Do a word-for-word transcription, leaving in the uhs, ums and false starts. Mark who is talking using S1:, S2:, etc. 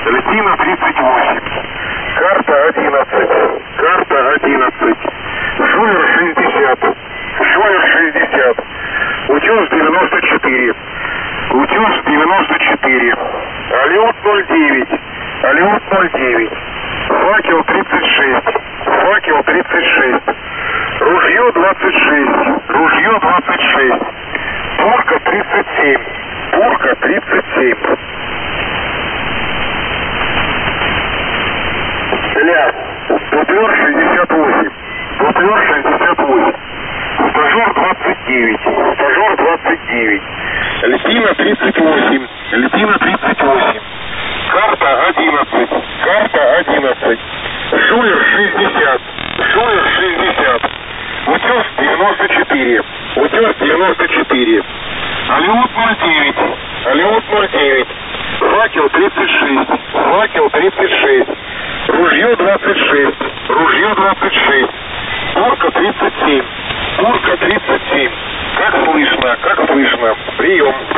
S1: Львина тридцать восемь. Карта одиннадцать. Карта одиннадцать. Жулер шестьдесят. Жулер шестьдесят. Утес девяносто четыре. Утес девяносто четыре. Алиут ноль девять. Алиут ноль девять. Факел тридцать шесть. Факел тридцать шесть. Ружье двадцать шесть. Ружье двадцать шесть. Пурка тридцать семь. Пурка тридцать семь. Ля. Дуплер шестьдесят восемь. Дуплер шестьдесят восемь. Стажер двадцать девять. Стажер двадцать девять. Львина тридцать восемь. Львина тридцать восемь. Карта одиннадцать. Карта одиннадцать. Жулер шестьдесят. Жулер шестьдесят. Утес девяносто четыре. Утес девяносто четыре. Алиут ноль девять. Алиут ноль девять. Факел тридцать шесть. Факел тридцать шесть. Ружье двадцать шесть. Ружье двадцать шесть. Пурка тридцать семь. Пурка тридцать семь. Как слышно, как слышно. Прием.